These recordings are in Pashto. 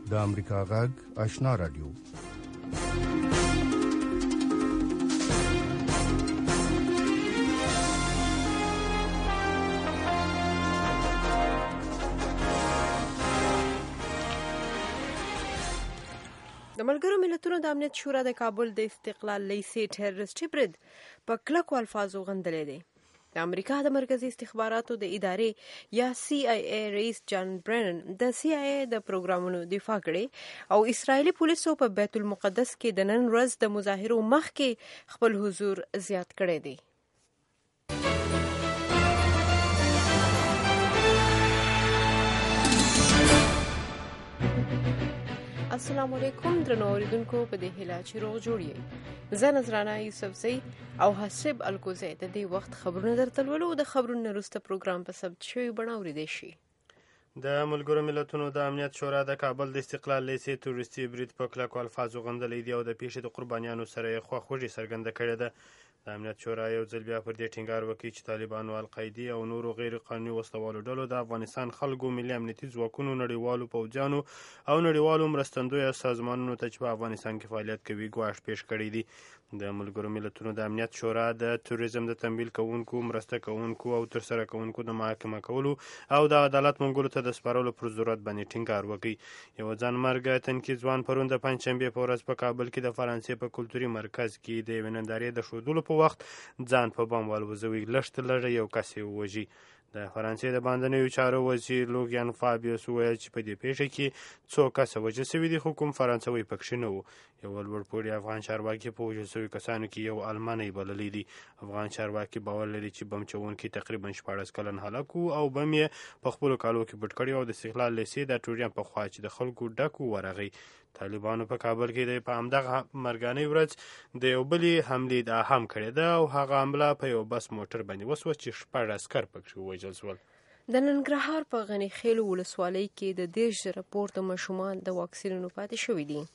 د امریکا غږ آشنا رادیو. د ملګرو ملتونو د امنیت شورا د کابل د استقلال لیسې ټیرریسټي برید په کلکو الفاظو غندلی دی. د امریکا د مرکزی استخباراتو د ادارې یا CIA رئیس جان برنن د CIA د پروګرامونو دفاع کړي او اسرائیلي پولیسو په بیت المقدس کې د نن ورځ د مظاهرو مخکې خپل حضور زیات کړی دی. السلام علیکم درنو اوریدونکو، په دې هیله چې روغ جوړ یې. زه نذرانه یوسفزۍ او حسب الکوزی د دې وخت خبرونه درته لولو. د خبرونو وروسته پروګرام په ثبت شوی بڼه اورېدی شي. د ملګرو ملتونو د امنیت شورا د کابل د استقلال لیسې تروریستي برید په کلکو الفاظو غندلی دی او د پیښې د قربانیانو سره یې خواخوږي څرګنده کړې ده. د امنیت شورا یو ځل بیا پر دې ټینګار وکړي چې طالبانو، القاعدې او نورو غیر قانوني وسلوالو ډلو د افغانستان خلکو، ملي امنیتي ځواکونو، نړیوالو پوځیانو او نړیوالو مرستندویه سازمانونو ته چې په افغانستان کې فعالیت کوي ګواښ پیښ کړی دی. د ملګرو ملتونو د امنیت شورا د تروریزم د تمویل کوونکو، مرسته کوونکو او ترسره کوونکو د محاکمه کولو او د عدالت منګولو ته د سپارلو پر ضرورت باندې ټینګار وکړي. یو ځانمرګه تنکي ځوان پرون د پنجشنبې په ورځ په کابل کې د فرانسې په کلتوري مرکز کې د یوې نندارې د ښودلو په وخت ځان په بم والوځوي. لږ تر لږه یو کس یې ووژي. د فرانسې د باندنیو چارو وزیر لوګیان فابیوس وویل چې په دې پیښه کې څو کسه وژل شوي دي، خو کوم فرانسوی پکښې نه و. یو لوړ پوړي افغان چارواکي په وژل شوي کسانو کې یو المانی بللی دی. افغان چارواکي باور لري چې بم چوونکي تقریبا 14 کلن هلک و او بم یې په خپلو کالو کې پټ کړی او د استقلال لیسې د ټوریان په خوا چې د خلکو ډک ورغی. طالبانو په کابل کې د په همدغه مرګانۍ ورځ د یو بلې حملې ادعا هم کړې ده او هغه حمله په یو بس موټر باندې وسوه چې 14 عسکر پکښې ووژل شول. د ننګرهار په غني خیل ولسوالۍ کې د 10 پورته ماشومان د واکسینونو پاتې شوي دي.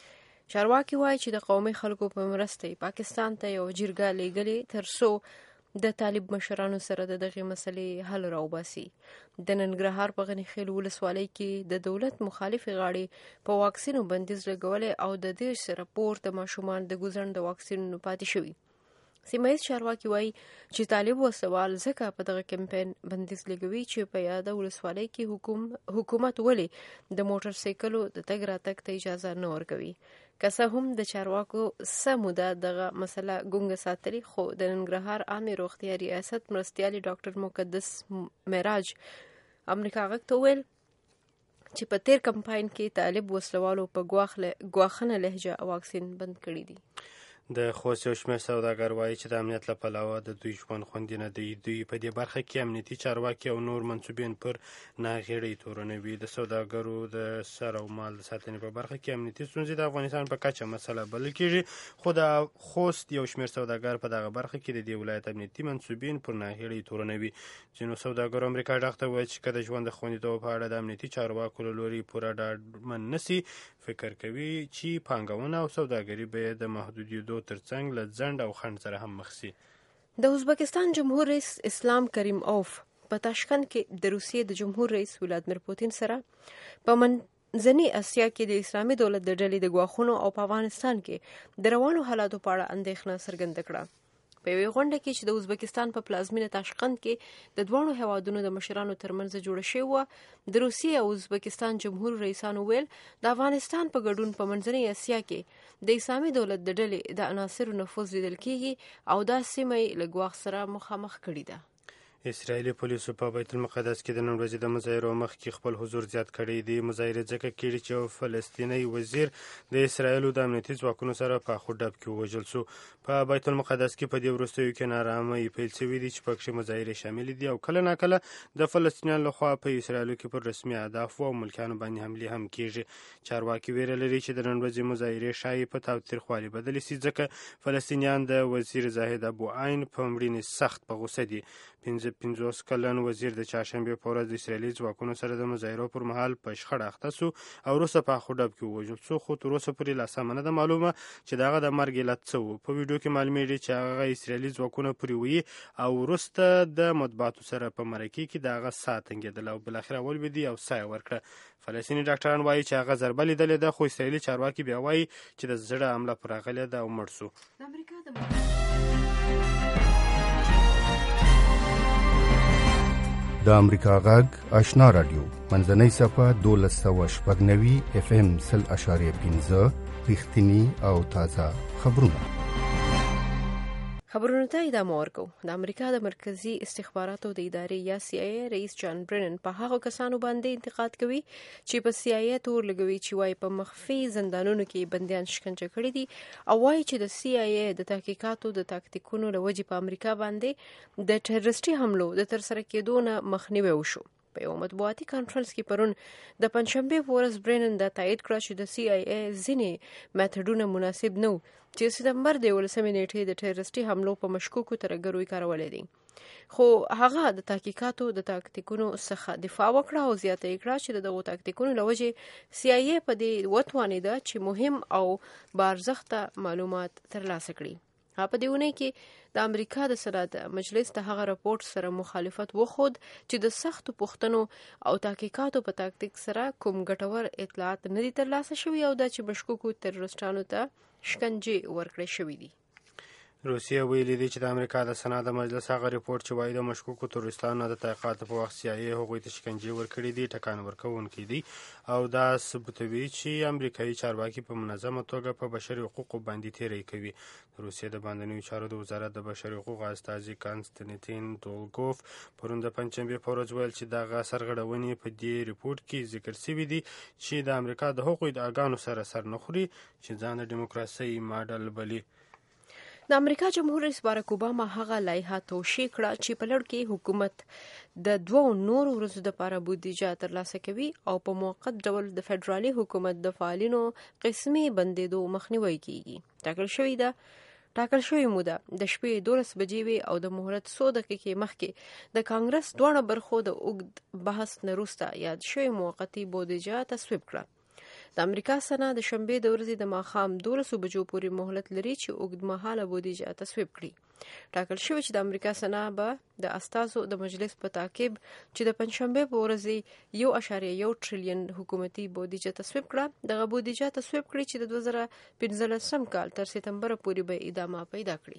چارواکي وایي چې د قومي خلکو په مرسته پاکستان ته یو جرګه لیږلې ترڅو د طالب مشرانو سره د دغه مسلې حل راوباسي. د ننګرهار په غني خیل ولسوالۍ کې د دولت مخالفې غاړې په واکسینو بندیز لګولې او د 10 پورته ماشومان د ګوزن د واکسینونو پاتې شوي. سیمه ییز چارواکي وایي چې طالب وسوال ځکه په دغه کمپاین بندیز لګوي چې په یاده ولسوالۍ کې حکومت ولې د موټر سایکلو د تګ راتګ ته اجازه نه ورکوي. که څه هم د چارواکو څه موده دغه مسله ګونګه ساتلې، خو د ننګرهار عامې روغتیا ریاست مرستیالي ډاکټر مقدس معراج امریکا غږ ته وویل چې په تیر کمپاین کې طالب وسلوالو په ګواښنه لهجه واکسین بند کړی دی. د خوست یو شمېر سوداګر وایي چې د امنیت له پلوه د دوی ژوند خوندي نه دی. دوی په دې برخه کې امنیتي چارواکي او نور منصوبین پر ناغېړۍ تورنوي. د سوداګرو د سر او مال د ساتنې په برخه کې امنیتي ستونزې د افغانستان په کچه مسله بلل کېږي، خو د خوست یو شمېر سوداګر په دغه برخه کې د دې ولایت امنیتي منصوبین پر ناغېړۍ تورنوي. ځینو سوداګرو امریکا ډاغ ته وویل چې که د ژوند د خوندیتوب په اړه د امنیتي چارواکو له لوري پوره ډاډمن نشي، فکر کوي چې پانګونه او سوداګري به د محدودېدو ترڅنګ له ځنډ او خنډ سره هم مخ شي. د ازبکستان جمهور رئیس اسلام کریم اوف په تاشکند کې د روسیې د جمهور رئیس ولادیمیر پوتین سره په منځنۍ اسیا کې د اسلامي دولت د ډلې د ګواښونو او په افغانستان کې د روانو حالاتو په اړه اندېښنه څرګنده کړه. په یوې غونډه کې چې د ازبکستان په پلازمینه تاشکند کې د دوه هیوادونو د مشرانو ترمنځ جوړه شوې وه، د روسیې او ازبکستان جمهور رئیسانو ویل د افغانستان په ګډون په منځنۍ اسیا کې د اسلامي دولت د ډلې د عناصرو نفوذ لیدل کېږي او دا سیمه یې له ګواښ سره مخامخ کړې ده. اسرائیلي پولیسو په بیت المقدس کې د نن ورځې د مظاهرو مخکې خپل حضور زیات کړی دی. مظاهرې ځکه کېږي چې یو فلسطینی وزیر د اسرائیلو د امنیتي ځواکونو سره په اخو ډب کې ووژل شو. په بیت المقدس کې په دې وروستیو کې نارامۍ پیل شوي دي چې پکښې مظاهرې شاملې دي او کله ناکله د فلسطینیانو لخوا په اسرائیلو کې پر رسمي اهدافو او ملکیانو باندې حملې هم کېږي. چارواکي ویره لري چې د نن ورځې مظاهرې ښایي په تاوتریخوالي بدلې شي، ځکه فلسطینیان د وزیر زاهد ابو عین په مړینې سخت په غوسه دي. 50 کلن وزیر د چهارشنبې په ورځ د اسرائیلي ځواکونو سره د مظاهرو پر مهال په شخړه اخته سو او وروسته په اخو ډب کې ووژل سو، خو تر اوسه پورې لا سمه نه ده معلومه چې د هغه د مرګ علت څه و. په ویډیو کې معلومیږي چې هغه اسرائیلي ځواکونه پرې ویي او وروسته د مطبوعاتو سره په مرکې کې د هغه ساه تنګېدله او بالاخره ولوېدی او ساه یې ورکړه. فلسطیني ډاکټران وایي چې هغه ضربه لیدلې ده، خو اسرائیلي چارواکي بیا وایي چې د زړه حمله پر راغلې ده او مړ سو. د امریکا غږ آشنا رادیو منځنۍ صفحه 1290 FM 0.5 رښتینی او تازه خبرونه. خبرونه ته ادامه ورکو. د امریکا د مرکزی استخباراتو د ادارې یا CIA رئیس جان برنن په هغو کسانو باندې انتقاد کوي چې په CIA تور لګوي چې وايي په مخفي زندانونو کې بنديان شکنجه کړي دي او وايي چې د CIA د تحقیقاتو د تاکتیکونو لوجې په امریکا باندې د ټیررستي حملو د ترسره کېدو نه مخنیوي وشو. په یو مطبوعاتي کانفرنس کې پرون د پنځشنبې په ورځ برنن دا تایید کړ چې د CIA ځینې میتودونه مناسب نه وو چې سپتمبر د 11 نیټې د ټیررستي حملو په مشکوکو ترګرو کارولې دي، خو هغه د تحقیقاتو د تاکتیکونو څخه دفاع وکړه او زیاته یې کړه چې دغه تاکتیکونو لوجې CIA په دې وتوانیده چې مهم او بارزښته معلومات ترلاسه کړي. په دې ونې کې د امریکا د سنات مجلس د هغه راپورټ سره مخالفت وخود چې د سختو پوښتنو او تحقیقاتو په تاکتیک سره کوم ګټور اطلاعات نه دي ترلاسه شوي او دا چې مشکوکو تروریستانو ته شکنجې ورکړې شوې دي. روسیه ویلي دی چې د امریکا د سنات مجلس هغه ریپورت چې وایي د مشکوکو تروریستانو د تحقیقاتو په وخت CIA هغوی ته شکنجې ورکړي دي ټکان ورکوونکی دی او دا ثبوتوي چې امریکایي چارواکي په منظمه توګه په بشري حقوقو باندې تیری کوي. روسیه د باندنیو چارو د وزارت د بشري حقوقو استازي کانستانتین دولګوف پرون د پنځشنبې په ورځ ویل چې دغه سرغړونې په دې ریپورت کې ذکر شوي دي چې د امریکا د حقوقو ادعاګانو سره سر نه خوري چې ځان د ډیموکراسۍ ماډل بلي. د امریکا جمهور رئیس باراک اوباما هغه لایحه توشیح کړه چې په لړ کې حکومت د 2 نورو ورځو لپاره بودیجه ترلاسه کوي او په موقت ډول د فدرالي حکومت د فعالینو قسمي بندیدو مخنیوي کیږي. ټاکل شوې موده د شپې 12 بجې وي او د مهلت 100 دقیقې مخکې د کانګرس دوه برخو د اوږد بحث نه وروسته یاد شوې موقتي بودیجه تصویب کړه. د امریکا سنا د شنبې د ورځې د ماښام 12 بجو پورې مهلت لري چې اوږدمهاله بودیجه تصویب کړي. ټاکل شوی چې د امریکا سنا به د استازو د مجلس په تعقیب چې د پنځشنبې په ورځ 1.1 ټریلیون حکومتي بودیجه تصویب کړه دغه بودیجه تصویب کړي چې د 2015 کال تر سپتمبر پورې به ادامه پیدا کړي.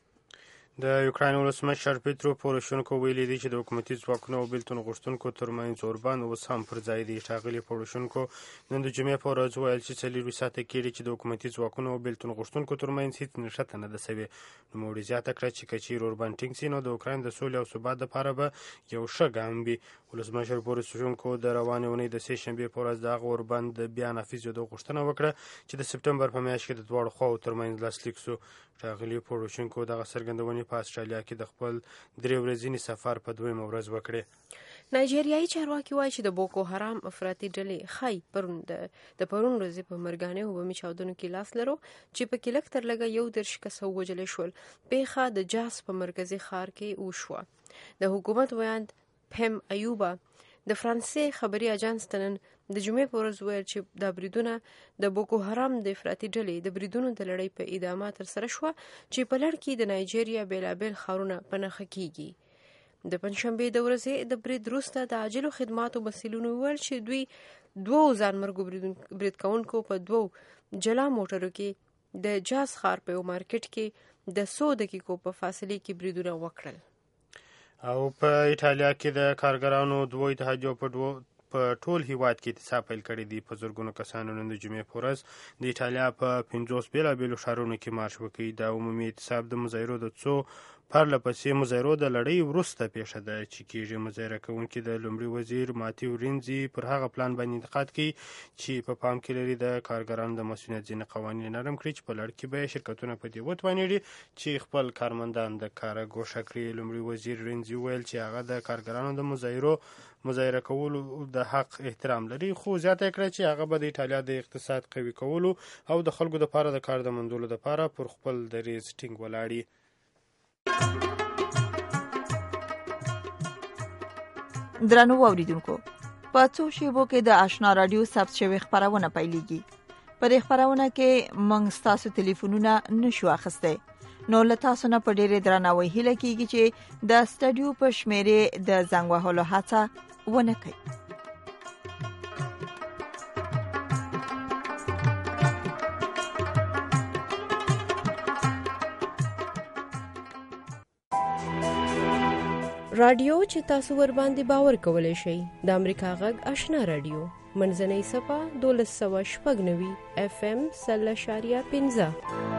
د یوکراین ولسمشر پیترو پوروشنکو ویلي دی چې د حکومتي ځواکونو او بیلتون غوښتونکو ترمنځ اوربان اوس هم پر ځای دی. ښاغلي پوروشنکو نن د جمعې په ورځ ویل چې 4 ساعته کېږي چې د حکومتي ځواکونو او بیلتون غوښتونکو ترمنځ هیڅ نښته نه ده سوې. نوموړي زیاته کړه چې که چیرې اوربان ټینګ سي نو د اوکراین د سولې او ثبات لپاره به یو ښه ګام وي. ولسمشر پوروشنکو د روانې اونۍ د سې شنبې په ورځ د هغه اوربان د بیا نافذېدو غوښتنه وکړه چې د سپتمبر په میاشت کې د دواړو خواوو ترمنځ لاسلیک سو. ښاغلي پوروشنکو دغه څرګندونې په استرالیا کې د خپل 3 ورځني سفر په 2مه ورځ وکړې. نایجیریایي چارواکي وایي چې د بوکو حرام افراطي ډلې ښایي د پرون ورځې په مرګانه او بمي چاودنو کې لاس لرو چې په کې لږ تر لږه 10 کسه وژل شول. پیښه د جاس په مرکزي ښار کې وشوه. د حکومت ویاند پم ایوبا د فرانسې خبري اژانس ته نن د جمعې په ورځ ویل چې دا بریدونه د بوکو حرام د افراطي ډلې د بریدونو د لړۍ په ادامه ترسره شوه چې په لړ کې د نایجیریا بیلابیل ښارونه په نښه کیږي. د پنځشنبې د ورځې د برید وروسته د عاجلو خدماتو مسؤلینو وویل چې دوی 2 ځانمرګو برید کوونکو په 2 جلا موټرو کې د جاز ښار په یو مارکیټ کې د 100 دقیقو په فاصله کې بریدونه وکړل. او په ایټالیا کې د کارګرانو 2 اتحادیو په ټول هیواد کې اعتصاب پیل کړی دی. په زرګونو کسانو نن د جمعې په ورځ د ایټالیا په 50 بیلابیلو ښارونو کې مارش وکړي. دا عمومي اعتصاب د مظاهرو د څو پرله پسې مظاهرو د لړۍ وروسته پیښه ده چې کېږي. مظاهره کوونکي د لومړي وزیر ماتیو رینزي پر هغه پلان باندې انتقاد کوي چې په پام کې لري د کارګرانو د مسؤلیت ځینې قوانین نرم کړي چې په لړ کې به شرکتونه په دې وتوانېږي چې خپل کارمندان د کاره ګوښه کړي. لومړي وزیر رینزي ویل چې هغه د کارګرانو د مظاهره کولو د حق احترام لري، خو زیاته کړه چې هغه به د ایټالیا د اقتصاد قوي کولو او د خلکو لپاره د کار د موندلو لپاره پر خپل دریځ ټینګ ولاړي. درنو اوریدونکو، په څو شیبو کې د آشنا رادیو ثبت شوی خبرونه پیلېږي. په دې خبرونه کې موږ ستاسو ټلیفونونه نشو اخیستی، نو له تاسو نه په ډېرې درناوي هیله کیږي چې د سټډیو په شمیرې د زنګ وهلو هڅه ونه کړئ. رادیو چې تاسو ور باندې باور کولای شئ د امریکا غږ آشنا رادیو منځنۍ صفه 1290 FM 0.15.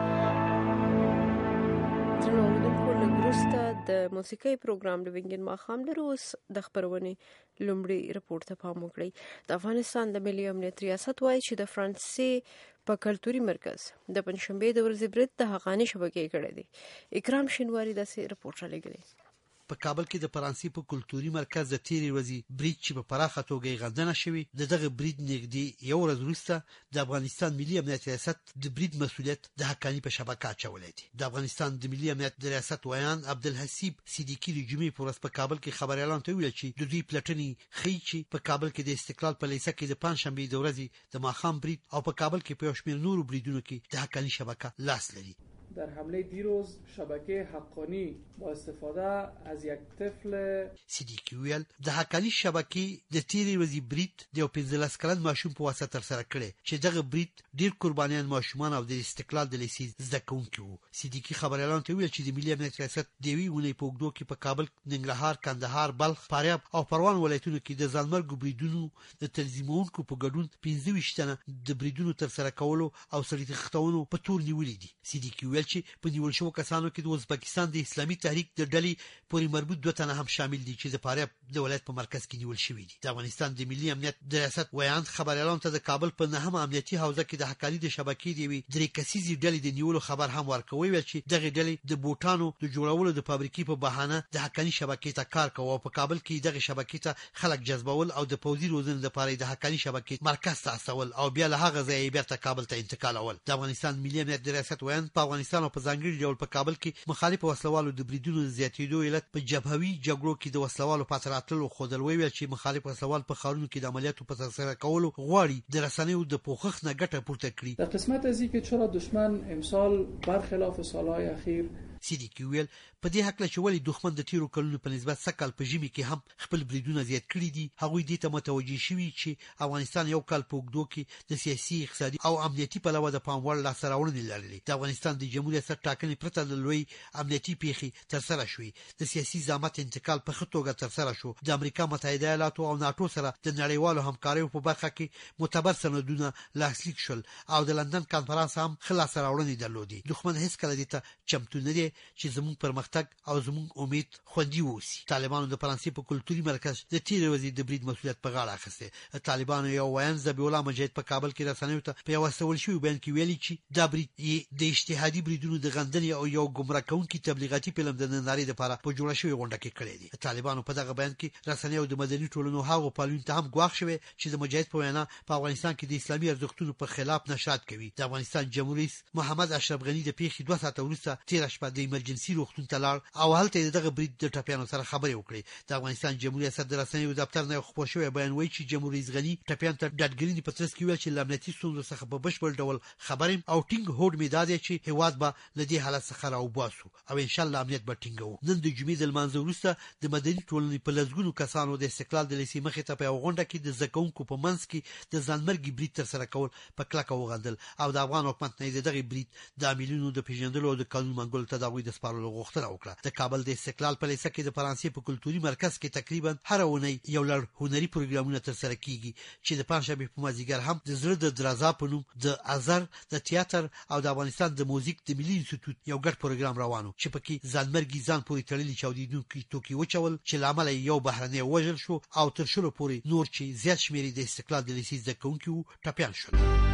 د موسیقي پروګرام د وینګن ماخام لروس د خبرونه لومړی رپورت ته پام وکړئ. د افغانستان د ملي امنیت ریاست وایي چې د فرانسې په کلتوري مرکز د پنځشنبه د ورځې برید د حقانی شبکې کړې دي. اکرام شینواری داسې رپورت را لګړي. په کابل کې د فرانسې په کلتوري مرکز د تیرې ورځې برید چې په پراخه توګه غندنه شوی، دغه برید نږدې یو ورځ وروسته د افغانستان ملي امنیت ریاست د برید مسؤلیت د حقانی په شبکه اچولی دی. د افغانستان د ملي امنیت ریاست ویان عبدالحسیب صدیقی د جمعې په ورځ په کابل کې خبريالانو ته ویل چې د دوی پلټنې ښیي چې په کابل کې د استقلال په لیسه کې د پنځشنبې د ورځې د ماښام برید او په کابل کې په یو شمېر نورو بریدونو کې د حقانی شبکه لاس لري. در حمله دیروز شبکه حقانی با استفاده از یک طفل صدیقی ویل د حقانی شبکې د تیرې ورځې برید د یو 15 کلن ماشوم په واسطه ترسره کړي چې دغه برید ډیر قربانیان ماشومان او د استقلال د لیسې زده کوونکي وو. صدیقی خبريالانو ته ویل چې د ملي امنیت ریاست د یوې ونې په اوږدو کې په کابل، ننګرهار، کندهار، بلخ، فاریاب او پروان ولایتونو کې د ځانمرګو بریدونو د تنظیمونکو په ګډون 25 تنه د بریدونو ترسره کولو او سړي تښتونو په تور نیولې دي. صدیقی ویل چې په نیول شوو کسانو کې د ازبکستان د اسلامي تحریک د ډلې پورې مربوط 2 تنه هم شامل دي چې د فاریاب د ولایت په مرکز کې نیول شوي دي. د افغانستان د ملي امنیت د ریاست ویان خبريالانو ته د کابل په نهمه امنیتي حوزه کې د حقانی د شبکې دی 3 کسیزي ډلې د نیولو خبر هم ورکوي، ویل چې دغه ډلې د بوټانو د جوړولو د فابریکې په بهانه د حقانی شبکې ته کار کوي او په کابل کې دغه شبکې ته خلک جذبول او د پوځي روزنې لپاره د حقانی شبکې مرکز ته استول او بیا له هغه ځای بیرته کابل ته انتقالول. د افغانستان ملي امنیت د ریاست ویان په افغانستان او په ځانګړي ډول په کابل کې مخالف وسلوالو د بریدونو زیاتېدو علت په جبهوي جګړو کې د وسلوالو پاتې راتلو خودل ویل چې مخالف وسلوال په ښارونو کې د عملیاتو په ترسره کولو غواړي د رسنیو د پوښښ نه ګټه پورته کړي. در قسمت از اینکه چرا دشمن امسال برخلاف سالهای اخیر صدیقی ویل په دې حق له چولې دښمن د تیرو کلونو په نسبت سکل په ژمي کې هم خپل بریدونه زیات کړي دي. هغوی دې ته متوجي شوي چې افغانستان یو کال په اوږدو کې د سیاسي، اقتصادي او امنیتي پلوه د پام وړ لاسته راوړنې لرلې. د افغانستان د جمهوریت ریاست ټاکنې پرته له لوی امنیتي پیښې ترسره شوې. د سیاسي زعامت انتقال په ښه توګه ترسره شو. د امریکا متحده ایالاتو او ناټو سره د نړیوالو همکاریو په برخه کې معتبر سندونه لاسلیک شول او د لندن کانفرنس هم ښه لاسته راوړنې درلودې. دښمن هیڅکله دې ته چمتو نه دی چې زموږ پرمختګ او زموږ امید خوندي ووسي. طالبانو د فرانسې په کلتوري مرکز د تیرې ورځې د برید مسؤلیت په غاړه اخیستی. طالبانو یو ویان ذبیح الله مجاهد په کابل کې رسنیو ته په یو استول شوی بیان کې ویلي چې دا برید د اجتهادي بریدونو د غندنې او یو ګمراه کوونکي تبلیغاتي فلم د نندارې لپاره په جوړه شوی غونډه کې کړی دی. طالبانو په دغه بیان کې رسنیو د مدني ټولنو هغو پالون ته هم ګواښ شوی چې د مجاهد په وینا په افغانستان کې د اسلامي ارزښتونو په خلاف نشرات کوي. د افغانستان جمهوریت رئیس محمد اشرف غنی د پیښې 2 ساعته وروسته تیر شپه د ایمرجنسي روغتون ته لاړ او هلته دغه برید د ټپیانو سره خبرې وکړې. د افغانستان جمهوریت ریاست د رسنیو دفتر نه خبر شوی بیان وایي چې جمهوریت رئیس غنی ټپیان ته ډاډګرینې په ترڅ کې ویل چې امنیتي ستونزو څخه په بشپړ ډول خبریم او ټینګ هوډ مې دادی چې هیواد به له دې حالت څخه راوباسو او ان شاء الله امنیت به ټینګو. نن د جمعې د لمانځه وروسته د مدني ټولنې په لږونو کسانو د استقلال د لیسې مخې ته په یو غونډه کې د زکونکو په منځ کې د ځانمرګي برید ترسره کول په کلکه وغندل او د افغان حکومت نه دغه برید د عاملینو د پیژندلو او د قانون منګولو تداوی د سپارلو غوښتنه وکړه. د کابل د استقلال په لیسه کې د فرانسې په کلتوري مرکز کې تقریبا هر اونۍ یو لړ هنري پروګرامونه ترسره کیږي چې د پنځشنبې په مازیګر هم د زړه د درازا په نوم د ازر د تیاتر او د افغانستان د موزیک د ملي انسټیټیوټ یو ګډ پروګرام روانو چې پکې ځانمرګي ځان پورې تړلي چاودیدونکي توکي وچول چې لامل یو بهرنی وژل شو او تر شلو پورې نور چې زیات شمېر د استقلال د لیسې زده کوونکي وو ټپیان شول.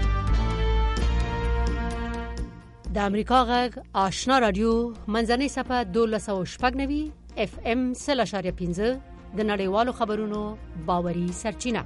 د امریکا غږ آشنا رادیو منځنۍ صفه 1290 FM 0.15 د نړیوالو خبرونو باوري سرچینه.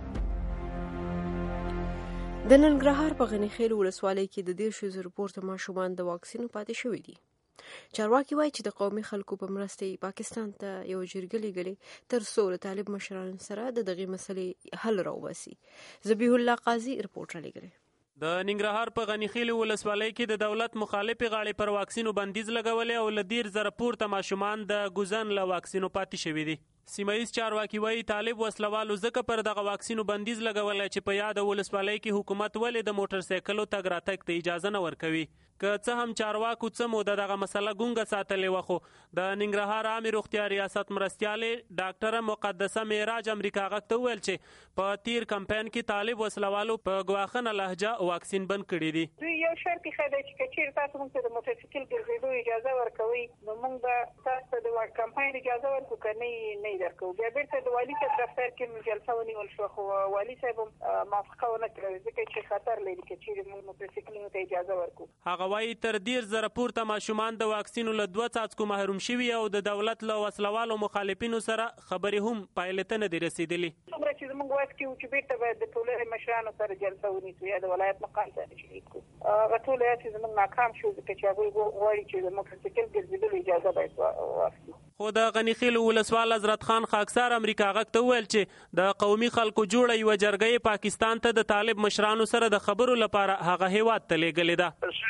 د ننګرهار په غنیخیل ولسوالۍ کې د 10,000 پورته ماشومان د واکسین پاتې شوي دي. چارواکي وایي چې د قومي خلکو په مرسته پاکستان ته یو جرګه لیږلې تر څو له طالب مشرانو سره د دغې مسلې حل راوباسي. ذبیح الله قاضي رپورټ رالیږلی. د ننګرهار په غنی خیل ولسوالۍ کې د دولت مخالفې غاړې پر واکسینو بندیز لګولې او له 10,000 پورته ماشومان د ګوزن له واکسینو پاتې شوي دي. سیمایي چارواکي وایي طالب وسلوالو ځکه پر دغه واکسینو بندیز لګولې چې په یاد ولسوالۍ کې حکومت ولې د موټر سایکلو تګ راتګ ته اجازه نه ورکوي. که څه هم چارواکو څه موده دغه مسله ګونګه ساتلې وه، خو د ننګرهار عامې روغتیا ریاست مرستیالې ډاکټره مقدسه معراج امریکا غږ ته وویل چې په تیر کمپاین کې طالب وسلوالو په ګواښنه لهجه واکسین بند کړي دي. دوی یو شرط یې دی چې که چېرې تاسو موږ ته د موټرسایکل ګرځېدو اجازه ورکوئ نو موږ به تاسو ته د کمپاین اجازه ورکړو، که نه یې درکوو. بیا بېرته د والي صاحب دفتر کې جلسه ونیول شوه، خو والي صاحب هم موافقه ونه کړه ځکه چې خطر لري که چېرې موږ موټرسایکلونو ته اجازه ورکړو. هغه وایي تر 10,000 پورته ماشومان د واکسینو له 2 څاڅکو محروم شوي او د دولت له وسلوالو مخالفینو سره خبرې هم پایلې ته نه دي رسېدلې. څومره چې زموږ واک کې و چې بېرته باید د ټولنې مشرانو سره جلسه ونیسو یا د ولایت مقام سره شریک کړو، هغه ټول چې زموږ ناکام شو ځکه چې هغوی غواړي چې د موټرسایکل ګرځېدلو اجازه باید واخلي. خو د غنی خیل ولسوال حضرت خان خاکسار امریکا غږ ته وویل چې د قومي خلکو جوړه یوه جرګه پاکستان ته د طالب مشرانو سره د خبرو لپاره هغه هیواد ته لیږلې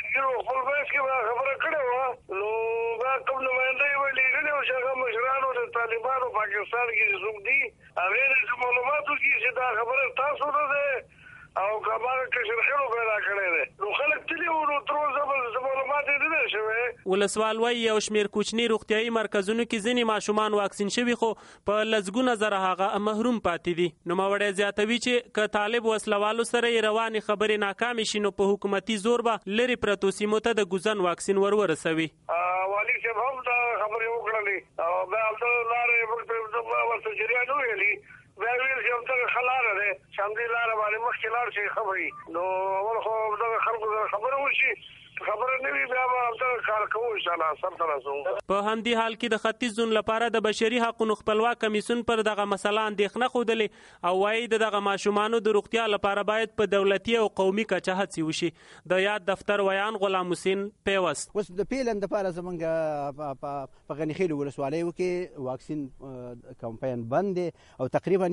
ده. خبره کړې وه نو دا کوم نماینده یې ولیږلې وه چې هغه مشرانو د طالبانو پاکستان کې څوک دي هغې د معلوماتو کې چې دا خبره تاسو ته ده او که هغه کشرخېلو پیدا کړی دی نو خلک تلي وو نو تر اوسه معلومات یې نه دي شوی. ولسوال وایي یو شمېر کوچني روغتیایي مرکزونو کې ځینې ماشومان واکسین شوي خو په لسګونه زره هغه محروم پاتې دي. نوموړی زیاتوي چې که طالب وسلوالو سره یې روانې خبرې ناکامې شي نو په حکومتي زور به لرې پرتو سیمو ته د ګوزن واکسین ورسوي. والي صاحب هم دا خبرې وکړلې او بیا همدغه لارې موږ ورته جریان وویلي بیا ویل چې همدغه ښه لاره دی چې همدې لاره باندې مخکې لاړ شي ښه به وي. نو اول خو همدغه خلکو سره خبره وشي، خبره نه وي بیا به همدغه کار کوو انشاءالله سم ته رسوو. په همدې حال کې د ختیځ زون لپاره د بشري حقونو خپلواک کمیسیون پر دغه مسله اندېښنه ښودلې او وایي د دغه ماشومانو د روغتیا لپاره باید په دولتي او قومي کچه هڅې وشي. د یاد دفتر ویان غلام حسین پیوست اوس د پیلن دپاره زمونږ په غني خیلو ولسوالیو کې واکسین کمپاین بند دی او تقریبا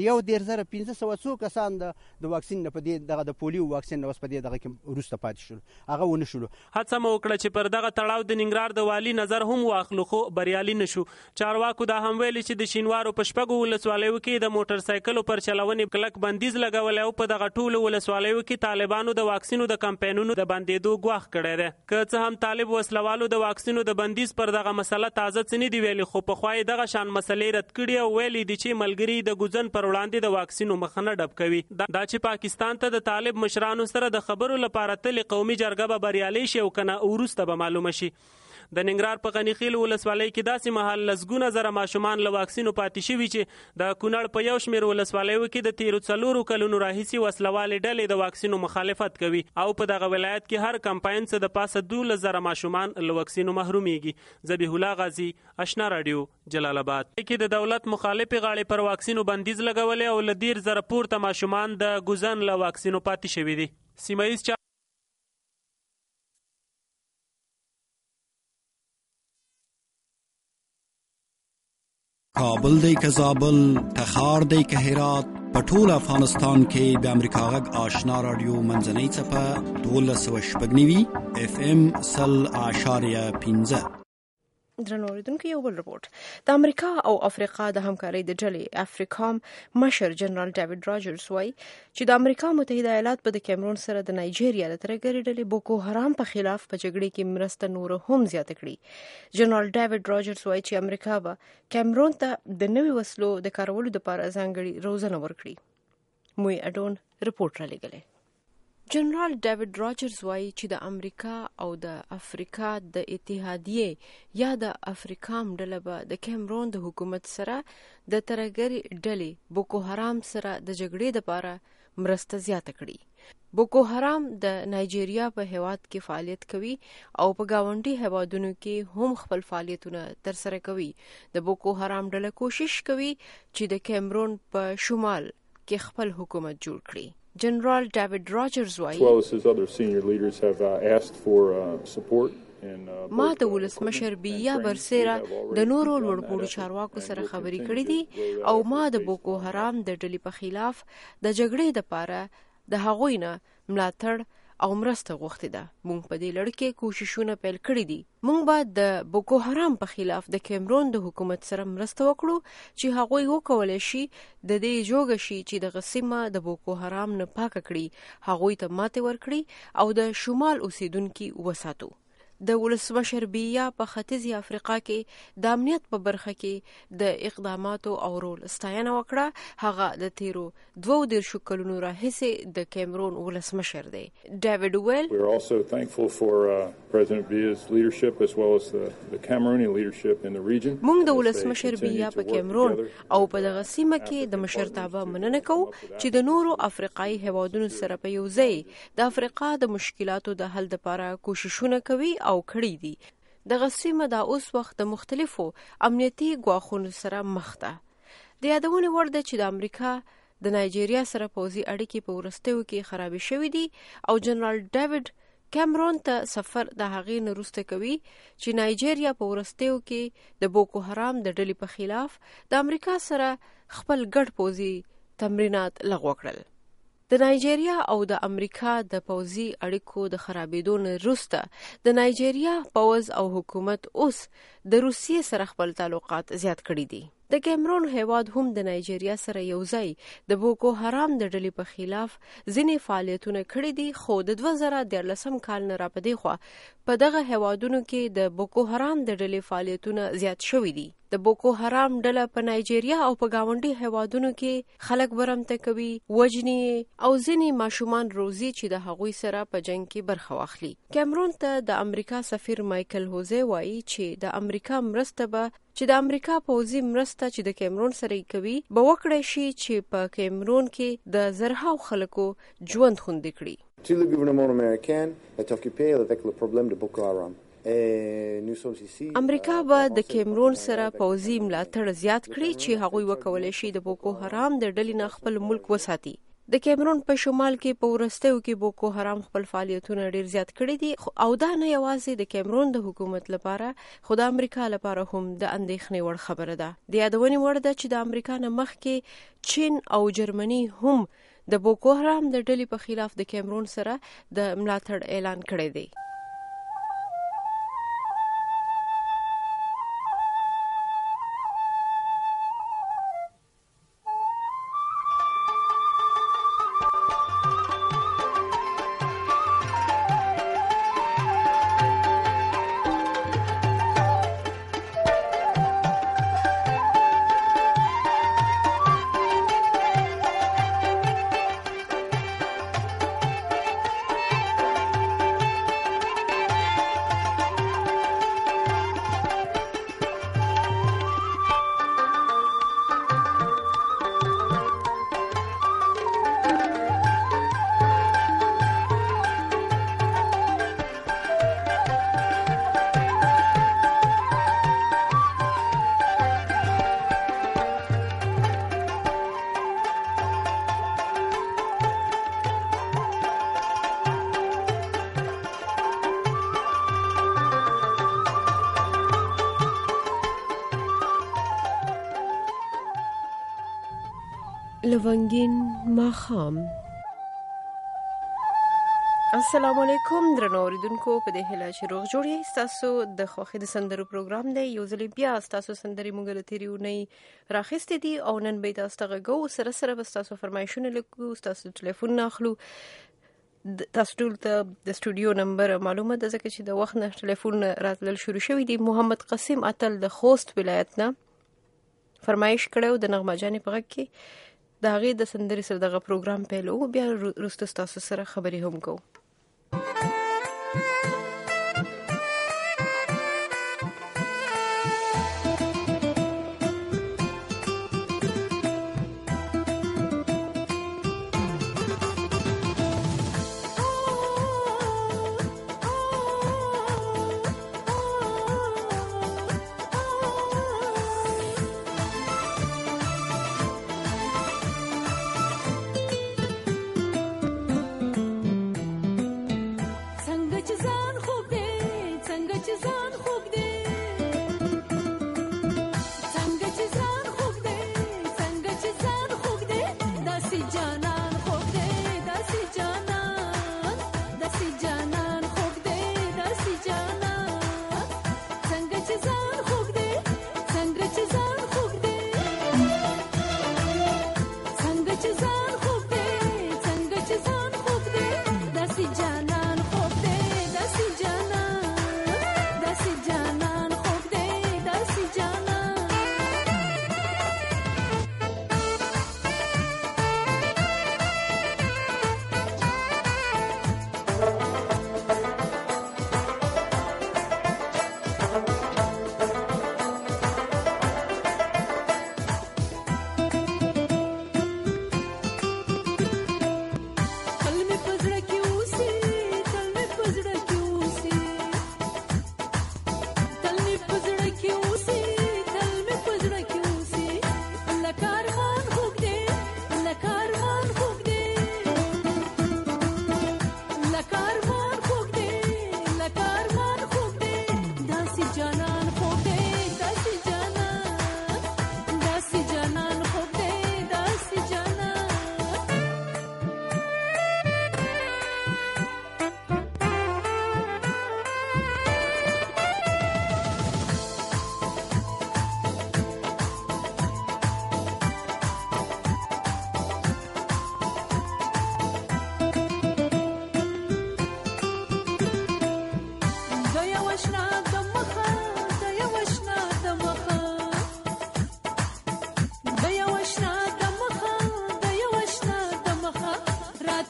1,500 څو کسان د واکسین نه په دې دغه د پولیو واکسین نه اوس په دې دغه کې وروسته پاتې شول، هغه ونه شولو. هڅه مو وکړه چې پر دغه تړاو د ننګرهار د والي نظر هم واخلو خو بریالي نشو. چارواکو دا هم ویلي چې د شینوارو په شپږو ولسوالیو کې د موټر سایکلو پر چلونې کلک بندیز لګولی او په دغه ټولو ولسوالیو کې طالبانو د واکسینو د کمپاینونو د بندېدو ګواښ کړی دی. که څه هم طالب وسلوالو د واکسینو د بندیز پر دغه مسله تازه څه نه دي ویلي خو پخوا یې دغه شان مسلې رد کړي او ویلي دي چې ملګري د ګوزن پر وړاندې د واکسینو مخه نه ډب کوي. دا چې پاکستان ته د طالب مشرانو سره د خبرو لپاره تلې قومي جرګه به بریالۍ شي او کنه وروسته به معلومه شي. د ننګرهار په غني خیل ولسوالۍ کې داسې مهال لسګونه زره ماشومان له واکسینو پاتې شوي چې د کونړ په یو شمېر ولسوالیو کې د تیرو 4 کلونو راهیسې وسلوالې ډلې د واکسینو مخالفت کوي او په دغه ولایت کې هر کمپاین څخه د پاسه 12,000 ماشومان له واکسینو محرومیږي. ذبیح الله غازی، آشنا رادیو، جلال آباد. کې د دولت مخالفې غاړې پر واکسینو بندیز لګولې او له 10,000 پورته ماشومان د ګوزن له واکسینو پاتې شوي دي. سیمایي کابل دی که زابل، تخار دی که هرات، په ټول افغانستان کې د امریکا غږ آشنا رادیو منځنۍ څپه 1290 FM 0.5. درنو اوریدونکو یو بل رپورټ. د امریکا او افریقا د همکارۍ د ډلې افریکام مشر جنرال ډیوډ راجرز وایي چې د امریکا متحده ایالات په د کیمرون سره د نایجیریا د ترهګرۍ ډلې بوکو حرام په خلاف په جګړې کې مرسته نور هم زیاته کړي. جنرال ډیوډ راجرز وایي چې امریکا به کیمرون ته د نوي وسلو د کارولو لپاره ځانګړي روزنه ورکړي. موي اډون رپورټ را لګلې. جنرال ډیوډ راجرز وایي چې د امریکا او د افریقا د اتحادیې یا د افریکام ډله به د کیمرون د حکومت سره د ترهګرۍ ډلې بوکو حرام سره د جګړې لپاره مرسته زیاته کړي. بوکو حرام د نایجیریا په هیواد کې فعالیت کوي او په گاونډي هیوادونو کې هم خپل فعالیتونه ترسره کوي. د بوکو حرام ډله کوشش کوي چې د کیمرون په شمال کې خپل حکومت جوړ کړي. General David Rogers wai, as well as his other senior leaders, have asked for support ما د ولسمشر بیا برسیره د نورو لوړپوړو چارواکو سره خبرې کړې دي او ما د بوکو حرام د ډلې په خلاف د جګړې لپاره د هغوی نه ملاتړ او مرسته غوښتې ده. موږ په دې لړ کې کوششونه پیل کړي دي. موږ به د بوکو حرام په خلاف د کیمرون د حکومت سره مرسته وکړو چې هغوی وکولای شي د دې جوګه شي چې د سیمه د بوکو حرام نه پاک کړي، هغوی ته ماته ورکړي او د شمال اوسیدونکو وساتو. د ولسمشر بیا په ختیځی افریقا کې د امنیت په برخه کې د اقداماتو او رول ستاینه وکړه. هغه د تیرو 22 کلونو راهیسې د کیمرون ولسمشر دی. ډیوډ ویل We are also thankful for President Biya's leadership as well as the Cameroonian leadership in the region. موږ د ولسمشر بیا په کیمرون او په دغه سیمه کې د مشرتابه مننه کوو چې د نورو افریقایي هیوادونو سره په یو ځای د افریقا د مشکلاتو د حل لپاره کوششونه کوي او کړی دي. دغه سیمه د اوس وخت د مختلفو امنیتي ګواښونو سره مخ ده. د یادونې وړ ده چې د امریکا د نایجیریا سره پوځي اړیکې په وروستیو کې خرابې شوې دي او جنرال ډیوډ کیمرون ته سفر د هغې نه وروسته کوي چې نایجیریا په وروستیو کې د بوکو حرام د ډلې په خلاف د امریکا سره خپل ګډ پوځي تمرینات لغوه کړل. د نایجیریا او د امریکا د پوځي اړیکو د خرابېدو نه وروسته د نایجیریا پوځ او حکومت اوس د روسیې سره خپل تعلقات زیات کړي دي. د کیمرون هیواد هم د نایجیریا سره یو ځای د بوکو حرام د ډلې په خلاف ځینې فعالیتونه کړي دي، خو د 2013 کال نه راپدې خوا په دغه هیوادونو کې د بوکو حرام د ډلې فعالیتونه زیات شوي دي. د بوکو حرام ډله په نایجیریا او په گاونډي هیوادونو کې خلک برمته کوي، وجني او ځینې ماشومان روزي چې د هغوی سره په جنگ کې برخه واخلي. کیمرون ته د امریکا سفیر مایکل هوزه وایي چې د امریکا مرسته به چې د امریکا پوځي مرسته چې د کیمرون سره کوي به وکړی شي چې په کیمرون کې د زرهاو خلکو ژوند خوندي کړي. Le gouvernement américain est occupé avec le problème de Boko Haram. امریکا به د کیمرون سره پوځي ملاتړ زیات کړي چې هغوی وکولای شي د بوکو حرام د ډلې نه خپل ملک وساتي. د کیمرون په شمال کې په وروستیو کې بوکو حرام خپل فعالیتونه ډیر زیات کړي دي او دا نه یوازې د کیمرون د حکومت لپاره خو د امریکا لپاره هم د اندېښنې وړ خبره ده. د یادونې وړ ده چې د امریکا نه مخکې چین او جرمني هم د بوکو حرام د ډلې په خلاف د کیمرون سره د ملاتړ اعلان کړی دی. لونګین ماښام. السلام علیکم درنو اوریدونکو، په دې هیله چې روغ جوړ یاست. تاسو د خوښۍ د سندرو پروګرام دی. یو ځل بیا تاسو سندري موږ له تیرې اونۍ راخیستې دي او نن به تاسو ته غږو سره سره به تاسو فرمایشونه لیکو، تاسو ټلیفون اخلو. تاسو ټول ته د سټوډیو نمبر معلومه ده ځکه چې د وخت نه ټلیفون راتلل شروع شوی دی. محمد قاسم اتل د خوست ولایت نه فرمایش کړو د نغمه جانې په غږ کې د هغې د سندرې سره دغه پروګرام پیلو. بیا وروسته ستاسو سره خبرې هم کوو.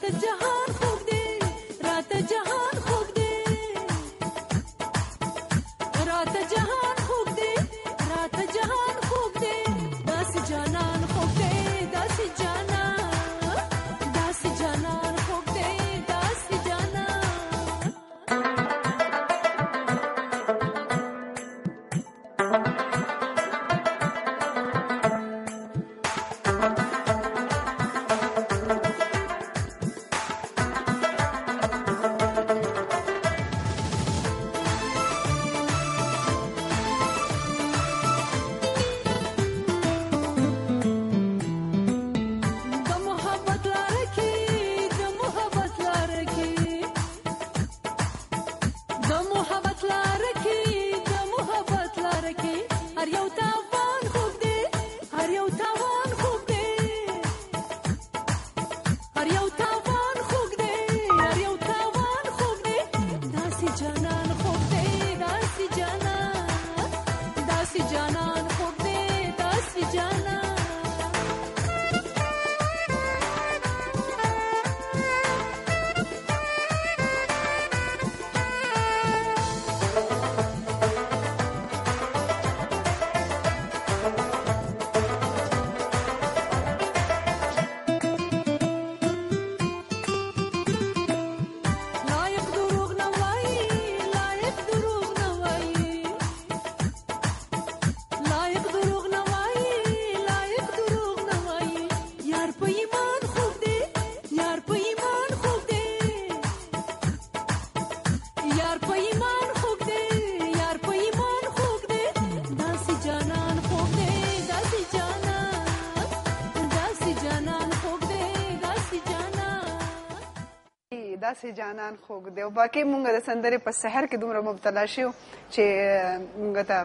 داسې جانان خوږ دی او باقي مونږ د سندرې په سحر کې دومره مبتلا شو چې مونږ ته